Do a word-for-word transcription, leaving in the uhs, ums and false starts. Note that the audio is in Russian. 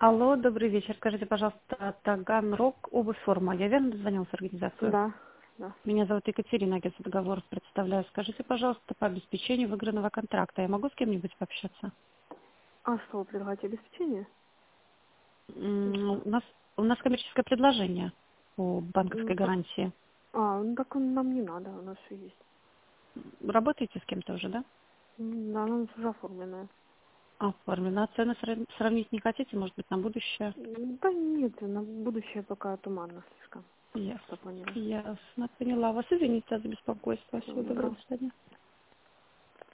Алло, добрый вечер. Скажите, пожалуйста, Таганрог, обувь, форма. Я верно дозвонилась в организацию? Да, да. Меня зовут Екатерина, агентство договоров представляю. Скажите, пожалуйста, по обеспечению выигранного контракта я могу с кем-нибудь пообщаться? А что, вы предлагаете обеспечение? М, У нас, у нас коммерческое предложение по банковской М, А, гарантии. а, ну так он нам не надо, у нас все есть. Работаете с кем-то уже, да? М, Да, она уже оформленная. Оформлено. А цены сра- сравнить не хотите, может быть, на будущее? М, Да нет, на будущее пока туманно слишком. Ясно. Что планировать? Ясно, поняла вас. Извините за беспокойство. Всего Всего доброго, доброго. до свидания.